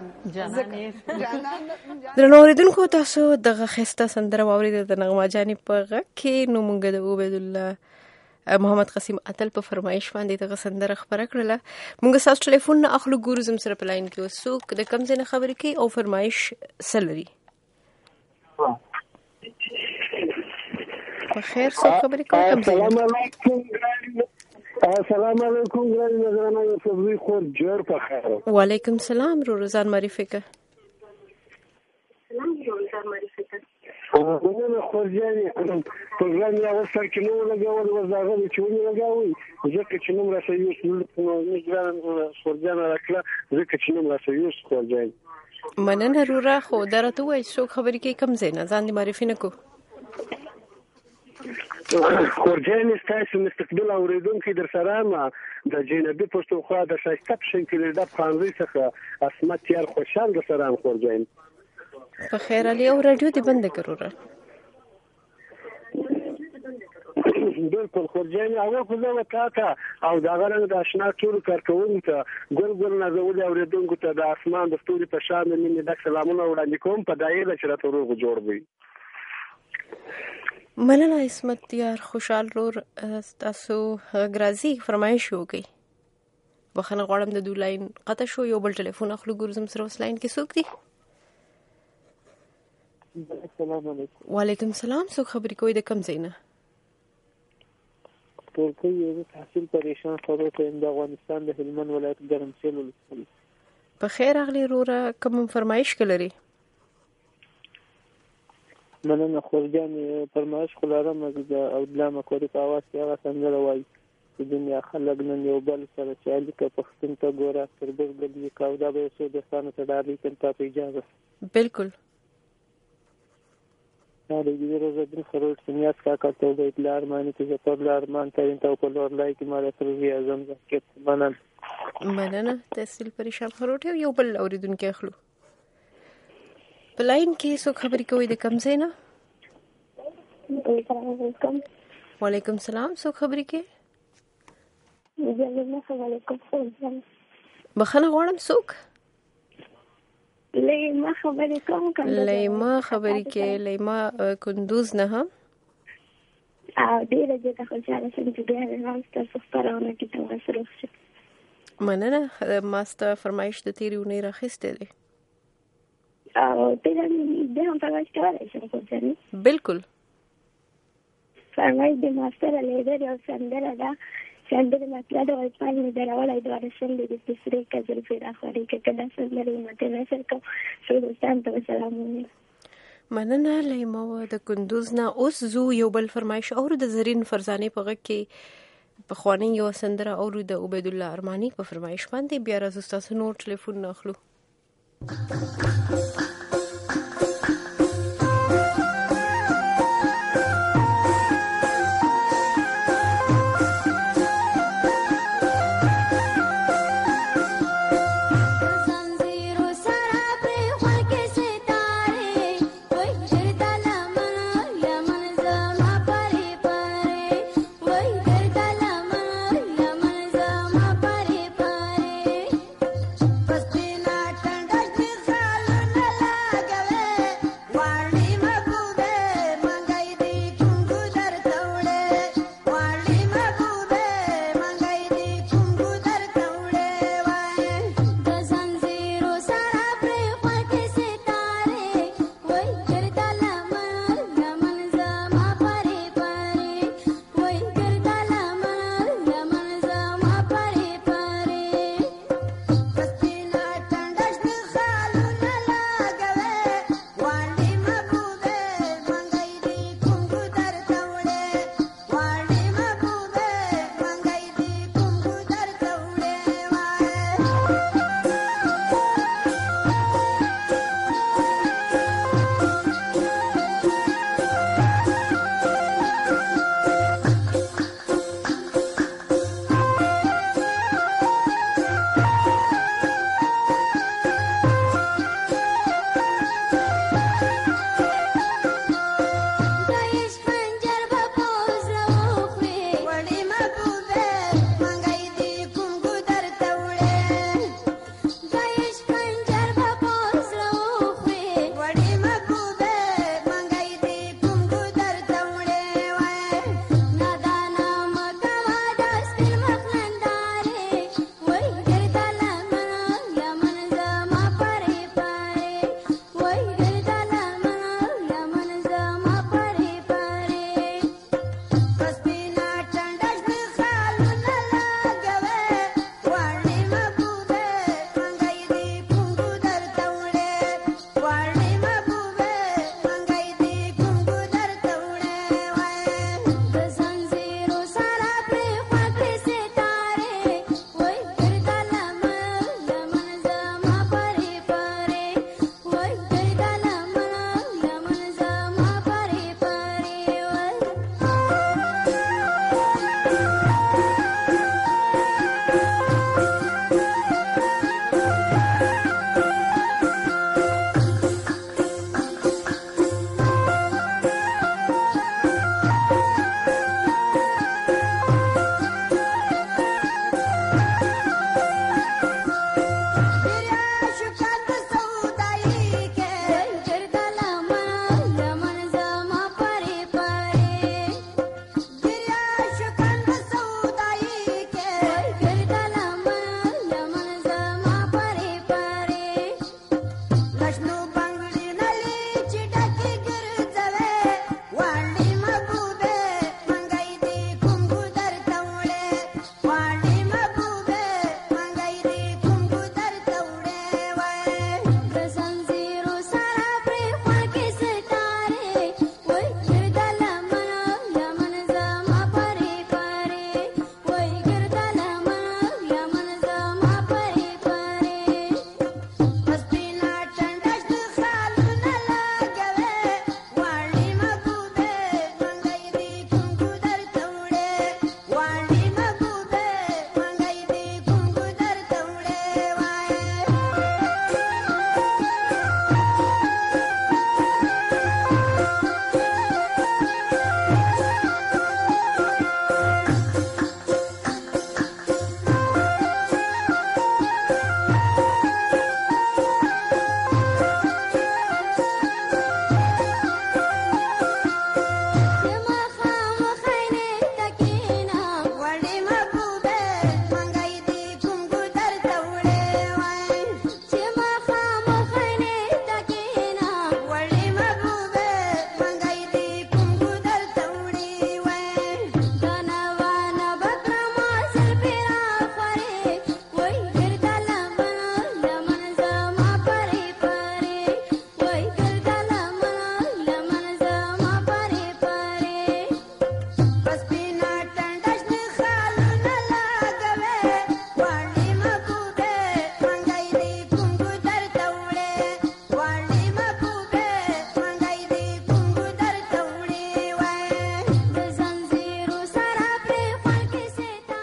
درنو اوریدونکو تاسو دغه ښایسته سندره واورېده د نغمه جانې په غږ کې. نو مونږ د عبید الله محمد قسیم اتل په فرمایش باندې دغه سندره خبره کړله. مونږ ستاسو ټلیفون نه اخلو، ګورو زم سره په لاین کې څوک د کوم ځای نه خبرې کوي او فرمایش څه لري. په خیر څوک خبرې کوي؟ السلام علیکم ګرانې نظرانه یو صبري خور جوړ په خیر. وعلیکم سلام رو رضان معرفي که مننه خورجانې پروګرام یې اول سر کې نه ولګول اوس د هغه چې ونې لګوئ ځکه چې نوم راته یوس موږ ګران خورجانه راکړه ځکه چې نوم راته یوس خورجانې. مننه روره. خو دا راته ووایي څوک خبرې کوي کوم ځای نه، ځان دې معرفي نه کړو. خورجانې ستاسو مستقبل اورېدونکي در سره یم د جنوبي پښتونخوا د ښایسته پښنکلېډه پخانځۍ څخه عصمت یار خوشحال در سره یم خورجانې. په خیر علي او راډیو دې بنده کړو روره. بالکل خورجانې اول خو زه تا ته او د هغه رنګ د اشنا ټولو کارکوونکو ته ګل ګل نازولي اورېدونکو ته د اسمان د ستوري په شان د مینې ډک سلامونه وړاندې کوم په دایره ده چې راته روغ جوړ وي. مننه عصمت یار خوشحال رور. تاسو غږ راځي فرمایش وکړئ. بخښنه غواړم د دوی لاین قطع شو. یو بل ټلیفون اخلو، ګورو زم سره اوس لاین کې څوک دی. السلام علیکم. وعلیکم سلام. څوک خبرې کوي د کوم ځای نه؟ ترکیه یو تحصیل پریشان خبرو ته د افغانستان د هلمند ولایت ګرمسیر ولسوالۍ. په خیر اغلی روره، کوم فرمایش کلري؟ مننه خورجانې فرمایش خو لرم د اودلا مکوري په اواز کې هغه سندره وایي چې دنیا خلک نن یو بل سره چالي که پښتون ته ګوره تر بزګل وي که او دا به یو څو دوستانو ته ډالۍ کړم تا په اجازه. بالکل. د روزالدین خروج سنیاس کاکا ته وبید لارمانی ته زپر لارمان ترین ته په لور لای کې مال تروي اعظم زکت. مننه تحصیل پریشان خروج. یو بل اوریدونکو اخلو. په لاین کې څوک خبرې کوي د کوم ځای نه؟ وعلیکم سلام. څوک خبرې کوي؟ بخښنه غواړم څوک؟ لیما خبرې کوم. لیما خبرې کوي. لیما کندوز نه هم ډېره زیاته خوشحاله شوم چې بیا هم ستاسو خپرونه کې تواصل وشو. مننه. ما ستا فرمایش د تېرې اونۍ راخیستی دی. او ته هم فرمایش کولی شم خورجانې؟ بالکل. فرمایي د ماستر لیدر یو سندره ده سندره مطلب د ولپال مې درولای د ورسل د تسری کزل پیدا خوري کې کله سندره مته نشر کو سلام ته سلامونه. مننه لیمو د کندوز نه. اوس زو یو بل فرمایش اور د زرین فرزانه په غږ کې په خوانی یو سندره اور د عبید الله ارمانی په فرمایش باندې بیا راز تاسو نور ټلیفون ناخلو. La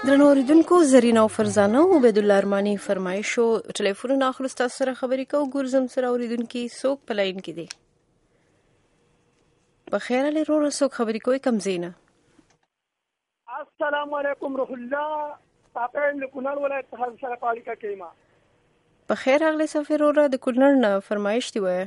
درنو اوریدونکو زرینا او فرزانه او عبد الله ارمانی فرمایشو ټلیفون اخلو تاسو سره خبرې کوو ګورزم سره اوریدونکو څوک په لاین کې دي بخیر علي رورو څوک خبرې کوي کم زینا السلام علیکم روح الله تاسو د کونړ ولایت څخه سره پالیکا کېما بخیر اغلی سفیر اورا د کونړ نه فرمایش دی وای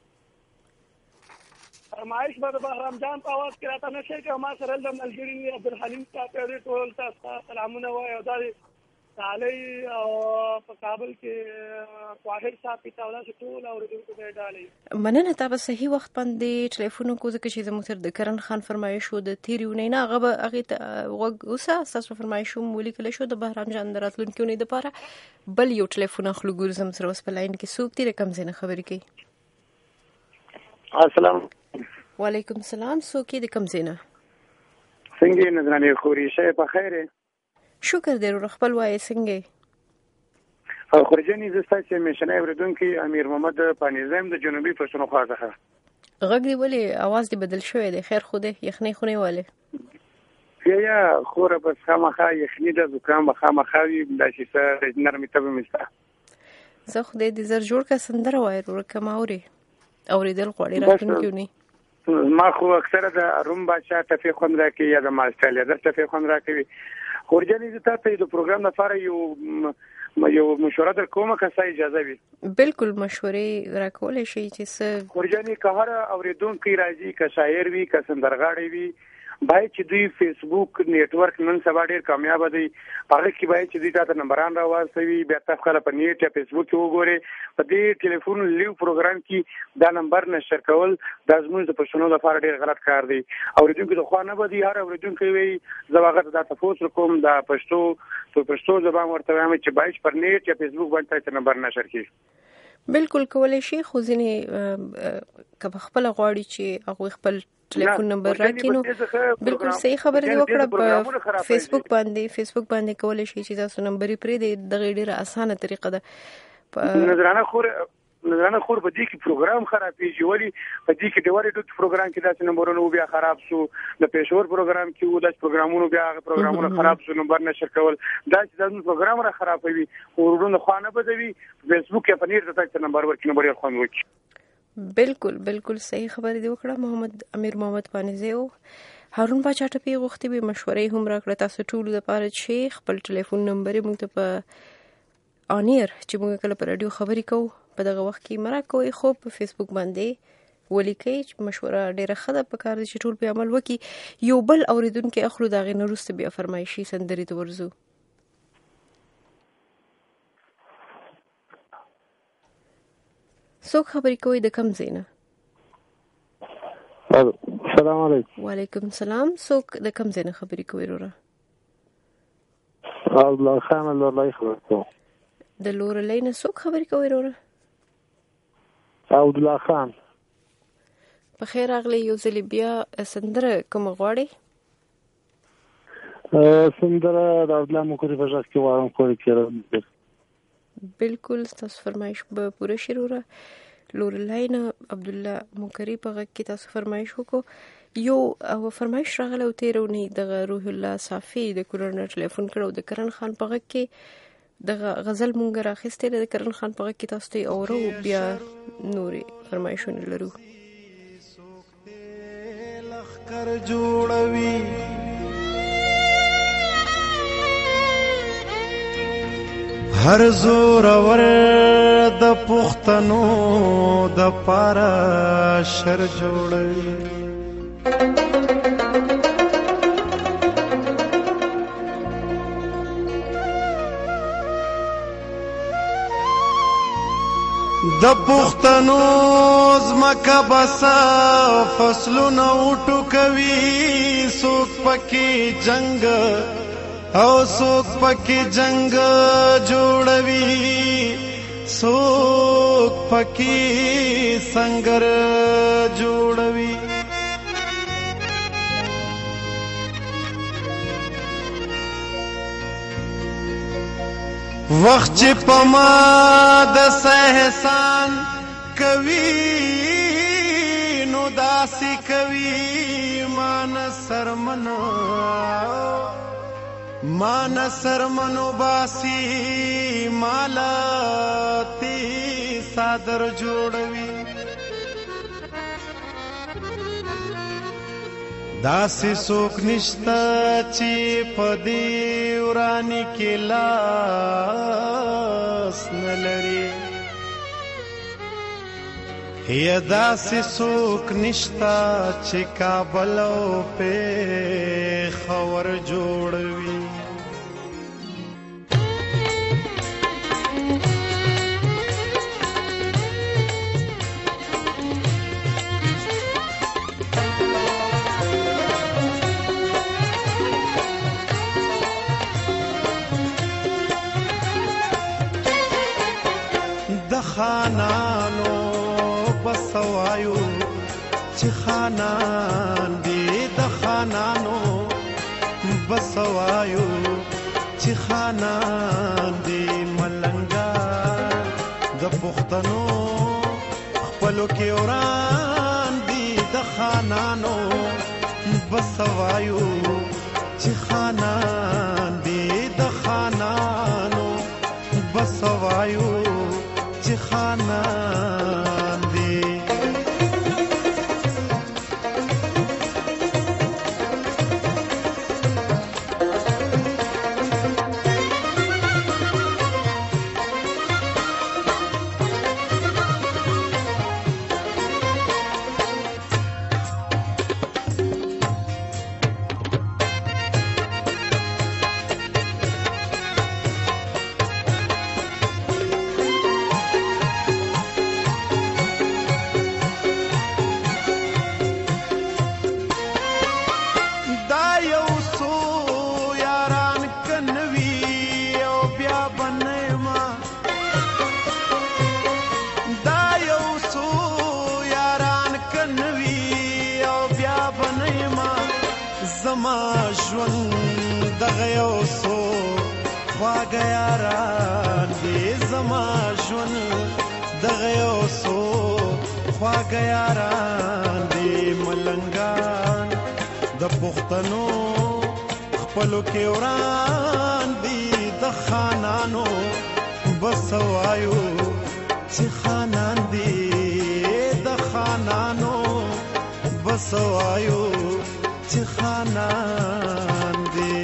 فرمایش به بهرام جان په आवाज کې راته نشي چې ما سره د ملګری عبدالحلیم صاحب دې ټول تاسو سلامونه وای او دا علي او په کابل کې طاهر صاحب په تاوله ټول اوریدونکو ته ډالې مننه تاسو صحیح وخت باندې ټلیفون کو ځکه چې زموږ تر د کرن خان فرمایش شو د تیریونه نه هغه اوسه تاسو فرمایش مولي کله شو د بهرام جان دراتلونکو نه د پاره بل یو ټلیفون خلو ګورزم سره وس په لاین کې څوک تیر کم زنه خبرې کوي السلام وعلیکم السلام څوک دې کم زنه څنګه نظرانه خوري شه په خیره شکر دې ور خپل وای څنګه خورجنی زستا چې مشنه اوریدونکو امیر محمد پانیزم د جنوبي پښتونخوا څخه غږ دی ولی आवाज دی بدل شوی دی خیر خوده یخنی خونه والے یا خوره بس خامخا یخنی د زکام خامخاوي د شي سره نرمي تبه مستا زه خدای دې زر جوړ کا سندره وای ورکه ماوري اوریدل غوړي راکونکو نه ما خو اکثره د روم بچا ته خوند راکې یا د مالستالیا د ته خوند راکې خورجنی زه ته د پروګرام لپاره یو مشوره در کومه که سای اجازه وي بالکل مشورې راکولې شي چې څه خورجنی که هر اوریدونکو راځي که شاعر وي که سندرغاړی وي باید چې دوی فیسبوک نیټورک نن سبا ډیر کامیاب دی هغه کې باید چې دوی تاسو نمبران راوځي بیا تاسو خپل په نیټ یا فیسبوک کې وګورئ په دې ټلیفون لیو پروګرام کې دا نمبر نشر کول د زموږ د پښتنو لپاره ډیر غلط کار دی اوریدونکو د خوانه به دي هر اوریدونکو وي زواغت د تاسو کوم د پښتو زبان ورته وایم چې باید پر نیټ یا فیسبوک باندې تاسو نمبر نشر کړئ بالکل کولای شي خو ځینې کله خپل غواړي چې هغه خپل ټلیفون نمبر راکینو بالکل صحیح خبره دی وکړه په فیسبوک باندې کولای شي چې تاسو نمبر پرې د ډیره اسانه طریقه ده نظرانه خور په دې کې پروګرام خرابېږي ولی په دې کې ډیوالي ټوت پروګرام کې داسې نمبرونه بیا خراب شو د پېښور پروګرام کې و داسې پروګرامونو بیا پروګرامونه خراب شو نمبر نشر کول دا چې د پروګرام را خرابوي ورونو خوانه بدوي فیسبوک یا پنیر ته چې نمبر ورکړي نمبر یې خوان وکړي بالکل صحیح خبره دی وکړه امیر محمد پانیزیو هارون باچا ټپی غوښتي به مشورې هم راکړه تاسو ټول لپاره چې خپل ټلیفون نمبر موږ ته په انیر چې موږ کله پر رادیو خبرې کوو په دغه وخت کې مرکوي خو په فیسبوک باندې ولیکي مشوره ډیره ښه ده په کار دي چې ټول په عمل وکړي یو بل اوریدونکو اخلو دا غي نورسته بیا فرمایشي سندري ته ورزو څوک خبرې کوي د کم زینه السلام علیکم وعلیکم السلام څوک د کم زینه خبرې کوي وروره الله خان الله خبر کوم د لور لینه څوک خبرې کوي وروره عبد الله خان په خیر اغلی یو ځل بیا سندره کوم غواړي سندره د عبد الله مکری په ځای کې وارم کوي کېره بالکل تاسو فرمایش به پوره شروع لور لینه عبد الله مکری په غږ کې تاسو فرمایش وکړو یو او فرمایش راغله او تیرونی د روح الله صافي د کورنر ټلیفون کړو د کرن خان په غږ کې د غزل مونږ راخسته د کرن خان په غږ کې تاسو ته اورو بیا نوري فرمایشونه لرو لخر جوړوي هر زور ور د پښتنو د پارا شر جوړوي د پښتنو زمکه بسا فصلونه وټو کوي څوک پکې جنگ او څوک پکې جنگ جوړوي څوک پکې سنگر جوړوي وخت چې پما د احسان کوي نو داسې کوي مان سرمنو ما نصر منو باسی مالاتی صادر جوړوي داسې څوک نشته چې په دې وراني کې لاس نه لري یا داسې څوک نشته چې کابل او پېښور جوړوي خانانو بسوایو چې خانان دی د خانانو بسوایو چې خانان دی ملنګا د پښتنو خپلو کې وران دی د خانانو بسوایو چې خانان دی د خانانو بسوایو چې خانان دی زما ژوند دغه یو څو خواږه یاران دي زما ژوند دغه یو څو خواږه یاران دي ملنګان د پښتنو خپلو کې وران دي د خانانو بسوایو چې خانان دي د خانانو بسوایو چې خانان دي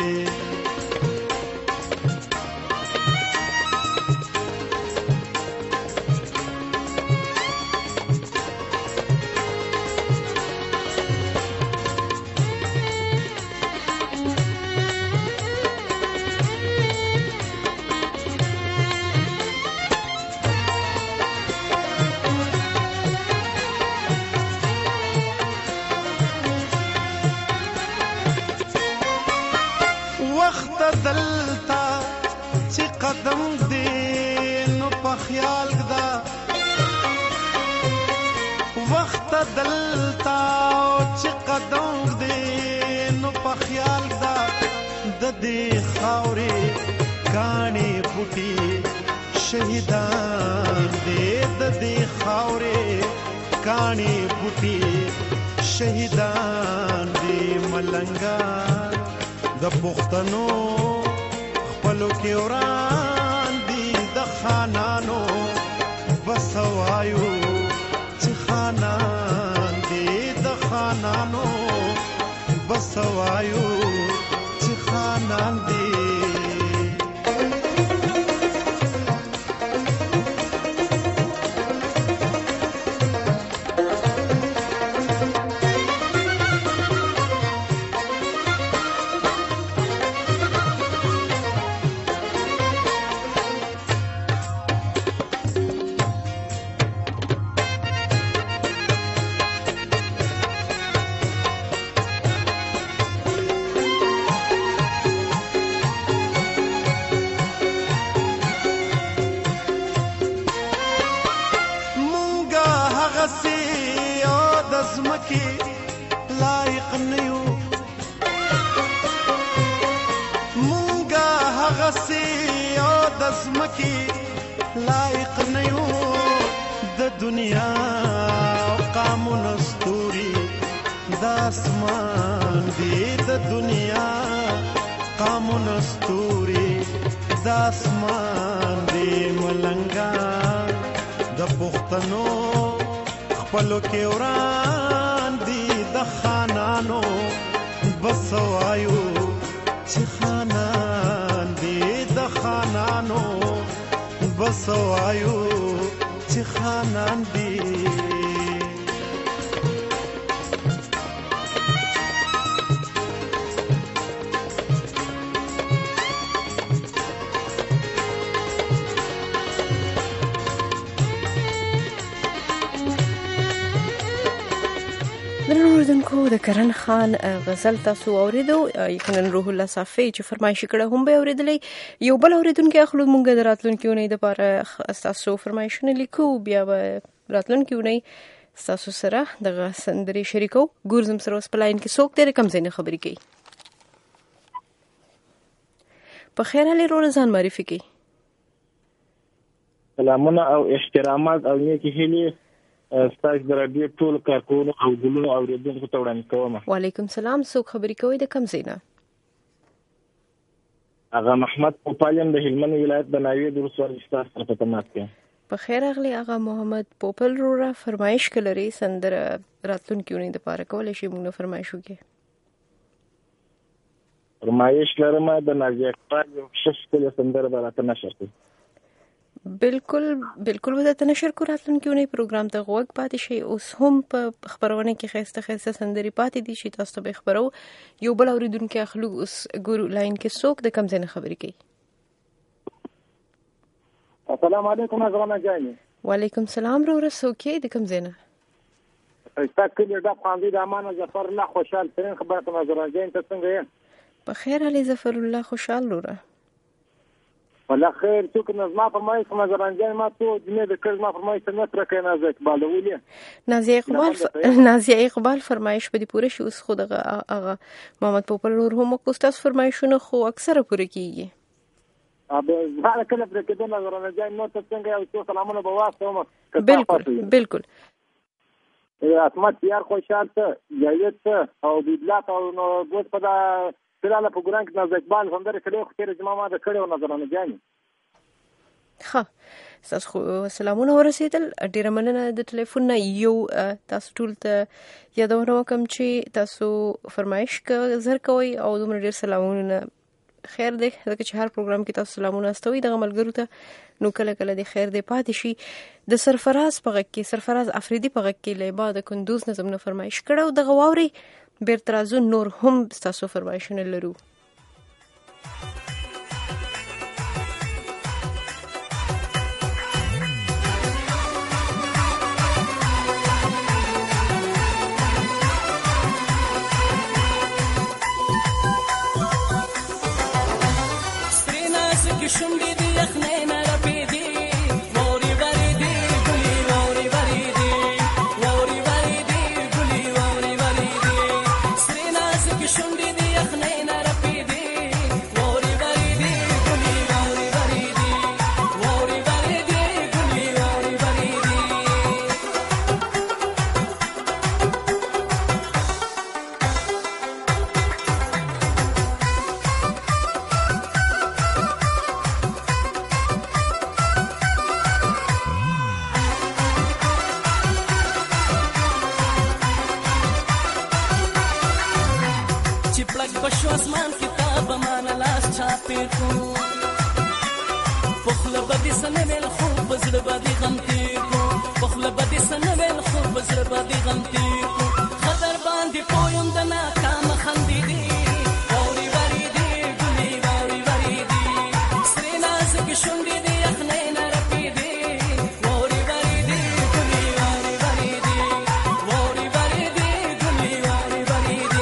وخت دلتا چې قدم دې نو په خیال دا وخت دلتا چې قدم دې نو په خیال دا د دې خاورې کاني بوټي شهیدان دې د دې خاورې کاني بوټي شهیدان دې ملنګان د پښتنو خپلو کې وران دي د خانانو بسوایو چې خانان دي د خانانو بسوایو چې خانان دي زمکی لایق نیو مونږه هغه سي او د زمکی لایق نیو د دنیا قامون استوري د اسمان دی د دنیا قام بامونه ستوري د اسمان دی ملنګا د پښتنو خپلو کې وران دي د خانانو بس وایو چې خانان دي د خانانو بس وایو چې خانان دي اوردونکو د کرن خان غزل تاسو اوریدو یقینا روح الله صافی چې فرمایش کړه هم به اوریدلې یو بل اوریدونکو اخلو مونږ د راتلونکو نه د لپاره تاسو فرمایشونه لیکو بیا راتلونکو نه تاسو سره د سندري شریکو ګورزم سره سپلاین کې څوک تر کم زینه خبرې کوي په خیر علي روزان معرفي کوي سلامونه او احترامات او نیکی هلي ستاسو د رادیو ټول کارکونو او ګلونو اوریدونکو ته وړاندې کوم. وعلیکم سلام. څوک خبرې کوي د کوم ځای نه؟ اغا محمد پوپالیم د هلمند ولایت د ناوې د ولسوالۍ ستاسو سره په تماس کې. په خیر اغلی اغا محمد پوپل رورا فرمایش کړي سندره راتلونکي ونې د پاره کولای شي موږ فرمایش وکړي. فرمایش لرم د نازیه اقبال یو شش کله سندره راته نشر کړي. بالکل به ته نشر کو راتلونکي ونې پروګرام ته غوږ پاتې شي. اوس هم په خبرونه کې خسته سندري پاتې دي چې تاسو ته خبرو یو بل اوریدونکو اخلو اوس ګورو لاین کې څوک د کم ځای نه خبرې کوي. السلام علیکم زما جاني. وعلیکم سلام ورو څوک د کم ځای نه؟ تاسو کله د قاندي د امانه ظفر الله خوشحال ترين خبرته نظر جان ته څنګه یې؟ په خیر علي ظفر الله خوشحال ورو. والله خیر څوک نظم فرمایي کوم زرانجان ما ته د نه د کړه فرمایي څنګه تر کې نازک بالولې نازیه اقبال فرمایش په دې پوره شي. اوس خو دغه محمد پوپل نور هم کوستاس فرمایشونه خو اکثره پوره کیږي. ابه زړه کله پر کې د زرانجان نو ته څنګه یو څه سلامونه به واسطه بالکل اسمت یار خوشحال ته جایت او بدلات او نو ګوت په دا سلاله په ګران کې نازک بال سندره کړي خو تیر جما ما د کړي او نظرانه جاني. ها تاسو سلامونه ورسېدل. ډیره مننه د ټلیفون نه یو تاسو ټول ته یادونه وکم چې تاسو فرمایش زر کوي او دومره ډیر سلامونه خیر دی ځکه چې هر پروګرام کې تاسو سلامونه استوي د ملګرو ته نو کله کله د خیر دی پاتې شي. د سرفراز افریدي په غږ کې لیبا د کندوز نظم نه فرمایش کړو د غواوري بیرترازو نور هم تاسو فرمایشونه لرو. شونډې دې یخنې نه رپېدې بشو اسمان کتاب مانا لاس چاپی کو پخل بدی سنویل خوب بزر بدی غمتی کو پخل بدی سنویل خوب بزر بدی غمتی کو خطر باندی پویم دنا کام خندی دی واری واری دی گلی واری واری دی سری نازک شنگی دی اخنی نرپی دی واری واری دی گلی واری واری دی واری واری دی گلی واری واری دی.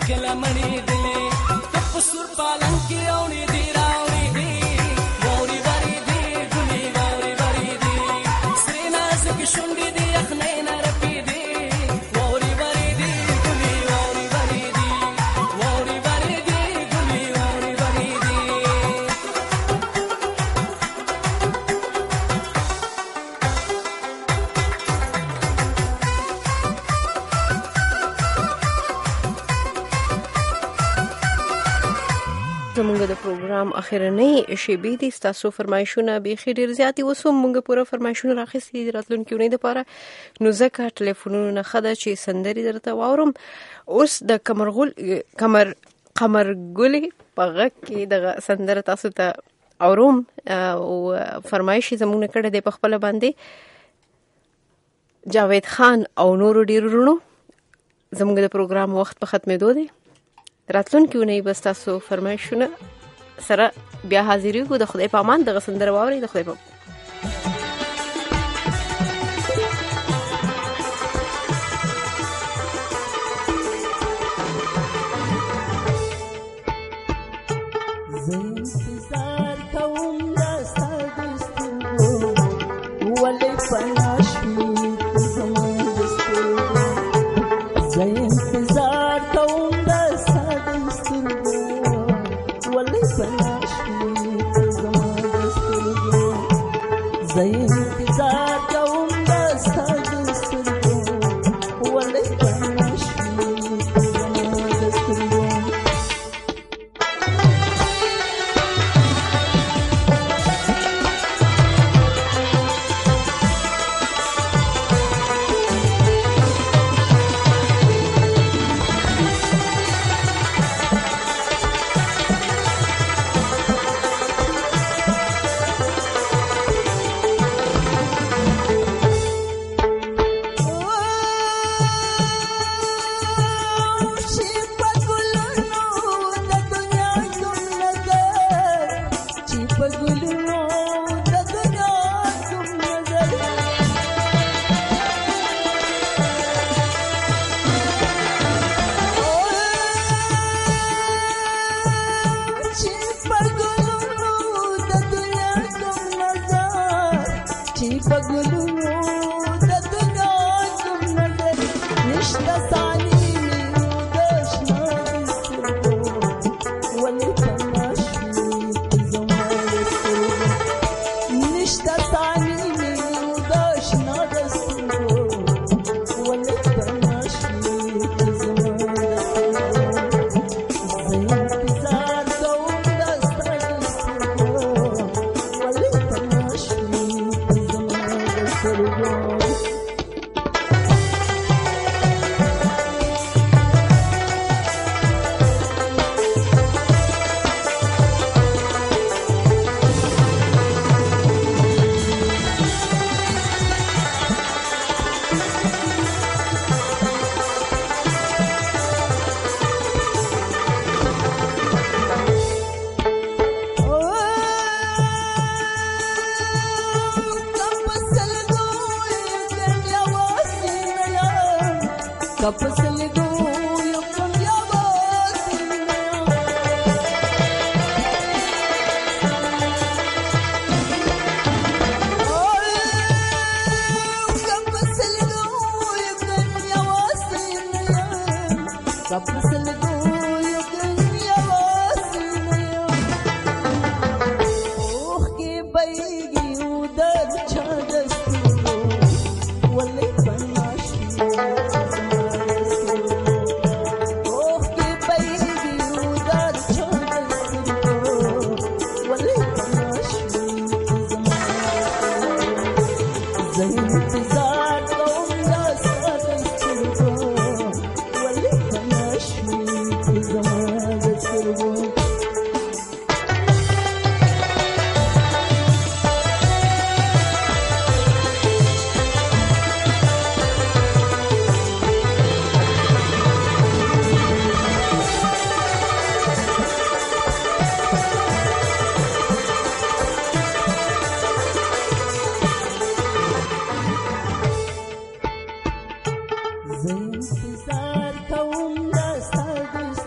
کله مړې دلې ته په سور پالنګ کې اوړې دي راوړې دي واورې ورې دي ګلې واورې ورې دي سرې نازک شونډې دي یخنۍ نه رپې دي واورې ورې دي ګلې واورې ورې دي واورې ورې دي ګلې واورې ورې دي زمونږ د پروګرام اخرنۍ شیبې دي ستاسو فرمایشونه بیخي ډېر زیات دي اوس هم موږ پوره فرمایشونه راخیستي دي راتلونکي اونۍ دپاره نو ځکه ټلیفونونو نه ښه ده چې سندرې درته واورم اوس د قمرګلې په غږ کې دغه سندره تاسو ته اورم او فرمایش یې زموږ نه کړی دی په خپله باندې جاوید خان او نورو ډېرو وروڼو زموږ د پروګرام وخت په ختمېدو دی راتلونکي اونۍ به ستاسو فرمایشونه سره بیا حاضرېږو د خدای په امان دغه سندره واورئ د خدای په زه انتظار کوم دا ستا د سترګو ولې پناه شوې ته زما د سترګو زه انتظار کوم دا ستا د سترګو ولې پناه شوې ته زما د سترګو زه انتظار کوم دا ستا د سترګو ولې پناه شوې ته زما د سترګو زه انتظار کوم دا ستا د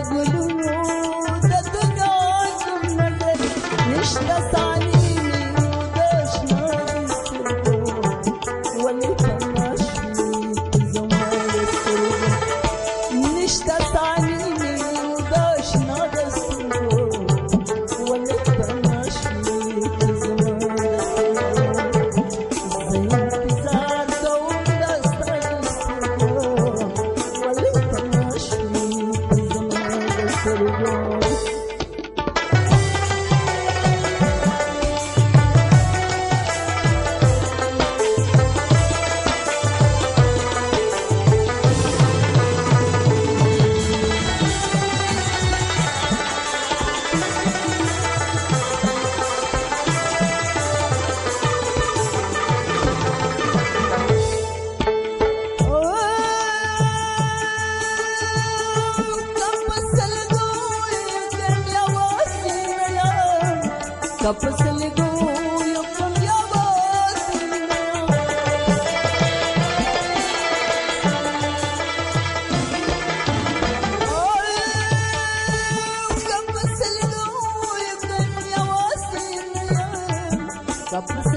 Kapısı